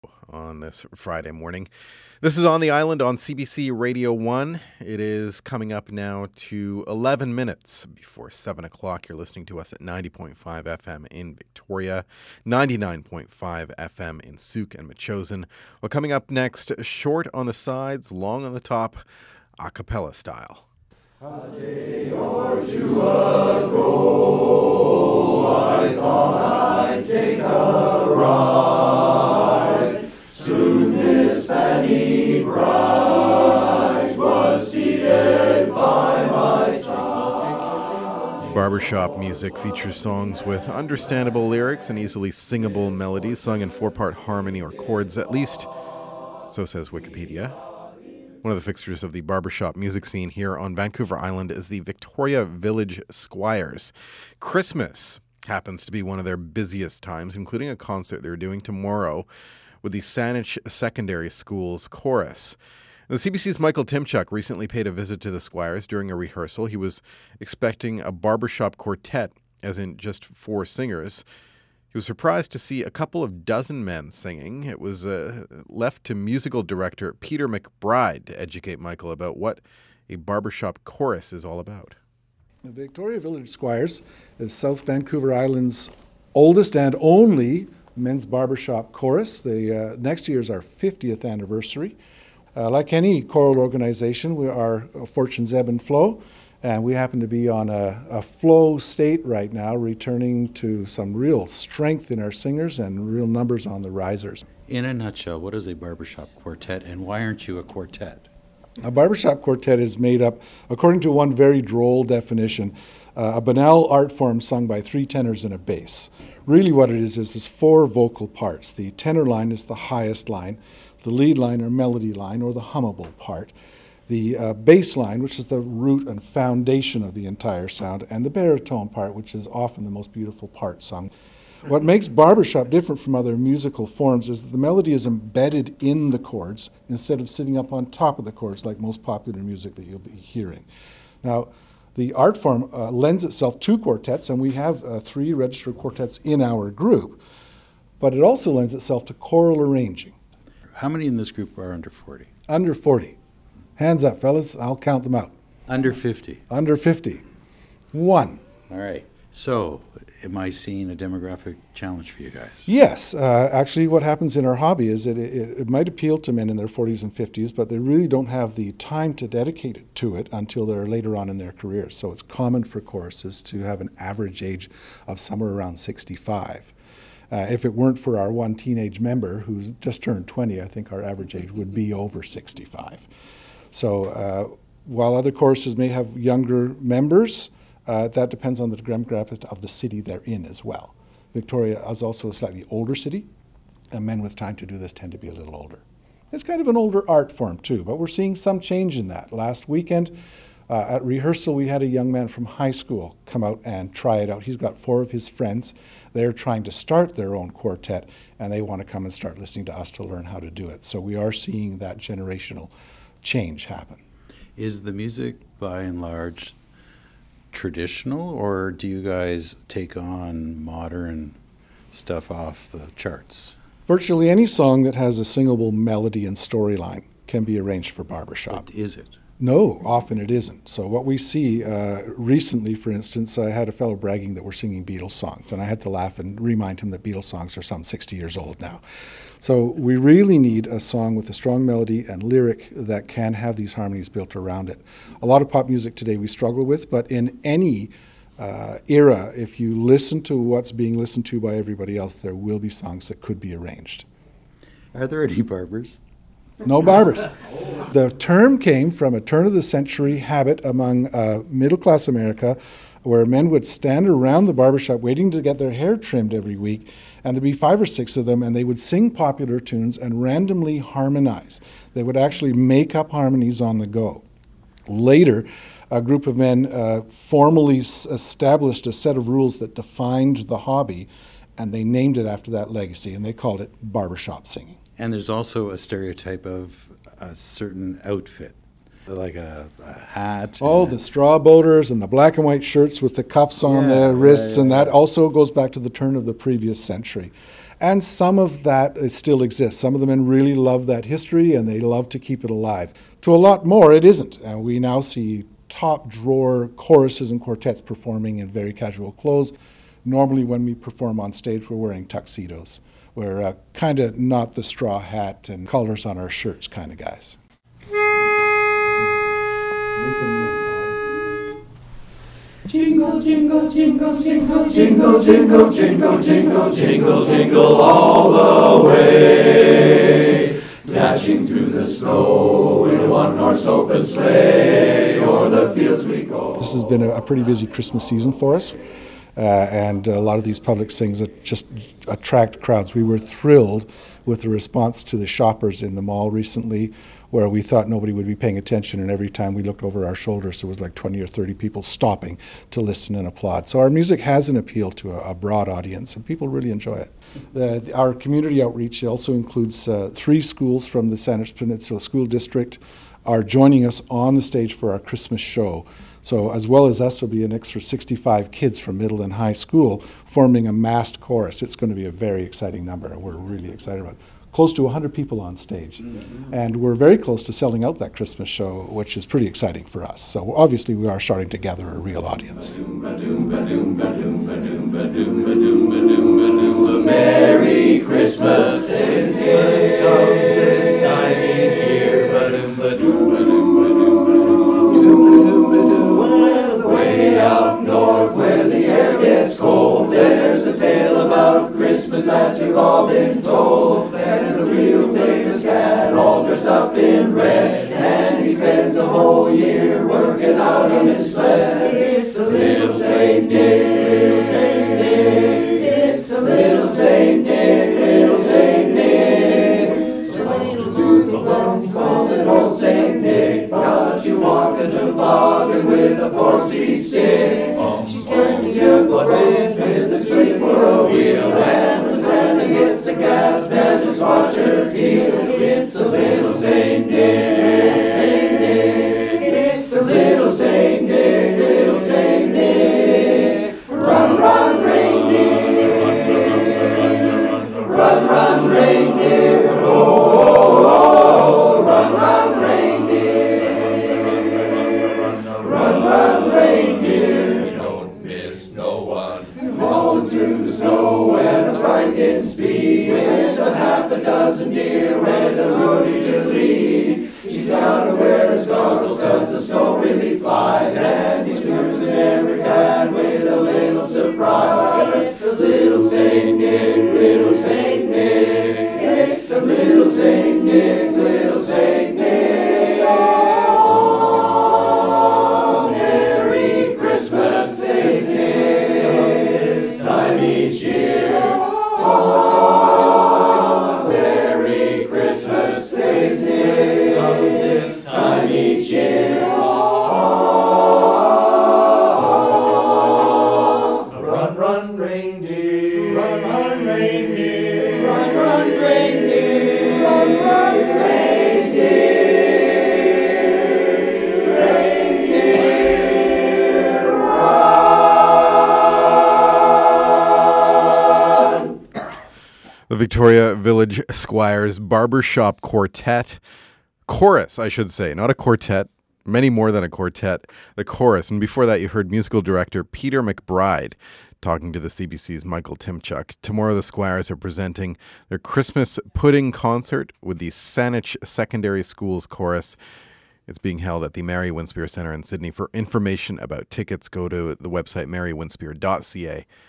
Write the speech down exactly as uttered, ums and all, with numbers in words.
On this Friday morning. This is On the Island on C B C Radio one. It is coming up now to eleven minutes before seven o'clock. You're listening to us at ninety point five F M in Victoria, ninety-nine point five F M in Sauk and Metchosin. Well, coming up next, short on the sides, long on the top, a cappella style. A day or two ago, I thought I'd take a ride. Soon Miss Fanny Bright was seated by my side. Barbershop music features songs with understandable lyrics and easily singable melodies sung in four-part harmony or chords, at least so says Wikipedia. One of the fixtures of the barbershop music scene here on Vancouver Island is the Victoria Village Squires. Christmas happens to be one of their busiest times, including a concert they're doing tomorrow with the Saanich Secondary School's chorus. The C B C's Michael Timchuk recently paid a visit to the Squires during a rehearsal. He was expecting a barbershop quartet, as in just four singers. He was surprised to see a couple of dozen men singing. It was uh, left to musical director Peter McBride to educate Michael about what a barbershop chorus is all about. The Victoria Village Squires is South Vancouver Island's oldest and only men's barbershop chorus. The uh, next year is our fiftieth anniversary. Uh, like any choral organization, we are fortunes ebb and flow, and we happen to be on a, a flow state right now, returning to some real strength in our singers and real numbers on the risers. In a nutshell, what is a barbershop quartet, and why aren't you a quartet? A barbershop quartet is made up, according to one very droll definition, uh, a banal art form sung by three tenors and a bass. Really what it is is there's four vocal parts. The tenor line is the highest line, the lead line or melody line or the hummable part, the uh, bass line, which is the root and foundation of the entire sound, and the baritone part, which is often the most beautiful part sung. What makes barbershop different from other musical forms is that the melody is embedded in the chords instead of sitting up on top of the chords like most popular music that you'll be hearing. Now, the art form uh, lends itself to quartets, and we have uh, three registered quartets in our group, but it also lends itself to choral arranging. How many in this group are under forty? Under forty. Hands up, fellas. I'll count them out. Under fifty. Under fifty. One. All right. So, am I seeing a demographic challenge for you guys? Yes. Uh, actually, what happens in our hobby is that it, it, it might appeal to men in their forties and fifties, but they really don't have the time to dedicate it to it until they're later on in their careers. So it's common for choruses to have an average age of somewhere around sixty-five. Uh, if it weren't for our one teenage member who's just turned twenty, I think our average age would be over sixty-five. So uh, while other choruses may have younger members, Uh, that depends on the demographic of the city they're in as well. Victoria is also a slightly older city, and men with time to do this tend to be a little older. It's kind of an older art form too, but we're seeing some change in that. Last weekend uh, at rehearsal, we had a young man from high school come out and try it out. He's got four of his friends. They're trying to start their own quartet, and they want to come and start listening to us to learn how to do it. So we are seeing that generational change happen. Is the music, by and large, traditional, or do you guys take on modern stuff off the charts? Virtually any song that has a singable melody and storyline can be arranged for barbershop. But is it? No, often it isn't. So what we see uh, recently, for instance, I had a fellow bragging that we're singing Beatles songs, and I had to laugh and remind him that Beatles songs are some sixty years old now. So we really need a song with a strong melody and lyric that can have these harmonies built around it. A lot of pop music today we struggle with, but in any uh, era, if you listen to what's being listened to by everybody else, there will be songs that could be arranged. Are there any barbers? No barbers. The term came from a turn-of-the-century habit among uh, middle-class America where men would stand around the barbershop waiting to get their hair trimmed every week, and there'd be five or six of them, and they would sing popular tunes and randomly harmonize. They would actually make up harmonies on the go. Later, a group of men uh, formally s- established a set of rules that defined the hobby, and they named it after that legacy, and they called it barbershop singing. And there's also a stereotype of a certain outfit, like a, a hat. Oh, the straw boaters and the black and white shirts with the cuffs on Yeah, the wrists, yeah, and yeah. that also goes back to the turn of the previous century. And some of that uh, still exists. Some of the men really love that history and they love to keep it alive. To a lot more, it isn't. And we now see top drawer choruses and quartets performing in very casual clothes. Normally when we perform on stage, we're wearing tuxedos. We're uh, kind of not the straw hat and colors on our shirts kind of guys. Jingle, jingle, jingle, jingle, jingle, jingle, jingle, jingle, jingle, jingle all the way. Dashing through the snow in a one-horse open sleigh, o'er the fields we go. This has been a, a pretty busy Christmas season for us. Uh, and a lot of these public sings that just attract crowds. We were thrilled with the response to the shoppers in the mall recently, where we thought nobody would be paying attention, and every time we looked over our shoulders there was like twenty or thirty people stopping to listen and applaud. So our music has an appeal to a, a broad audience and people really enjoy it. The, the, our community outreach also includes uh, three schools from the Sandwich Peninsula School District are joining us on the stage for our Christmas show. So as well as us, there'll be an extra sixty-five kids from middle and high school forming a massed chorus. It's going to be a very exciting number, and we're really excited about it. Close to one hundred people on stage. Mm-hmm. And we're very close to selling out that Christmas show, which is pretty exciting for us. So obviously we are starting to gather a real audience. Merry Christmas, Christmas comes this time each year. Way out north where the air gets cold, there's a tale about Christmas that you've all been told. And a real famous cat all dressed up in red, and he spends the whole year working out in his sled. It's the little Saint Nick, little Saint Nick. It's the little Saint Nick, little Saint Nick. Supposed to do the ones called it old Saint Nick. Got you walking to toboggan with a four-speed stick. She's turning you around with a straight for a wheel, and when Santa hits the gas, then just watch her peel. It's a little Saint Nick, Saint Nick. It's the little Saint Nick, little Saint Nick. Run, run, reindeer. Run, run, reindeer. Oh, oh, oh. Run, run, reindeer. Run, run, reindeer. You don't miss no one. Rolling through the snow at a frightening speed, with a half a dozen deer with a Rudy to lead. She's got to wear his goggles cause the snow really flies, and he's cruising every cat with a little surprise. It's the little Saint Nick, little Saint Nick. It's the little Saint Nick, little Saint Nick. Oh, Merry Christmas, Saint Nick. It's time each year. Oh, Merry Christmas, Saint Nick. It's time each year. Oh, run, run, reindeer. Run, run, reindeer. Run, run, reindeer. Run, run, reindeer. Reindeer, run. The Victoria Village Squires Barbershop Quartet. Chorus, I should say, not a quartet, many more than a quartet, the chorus. And before that, you heard musical director Peter McBride talking to the C B C's Michael Timchuk. Tomorrow, the Squires are presenting their Christmas pudding concert with the Saanich Secondary Schools Chorus. It's being held at the Mary Winspear Centre in Sydney. For information about tickets, go to the website mary winspear dot c a.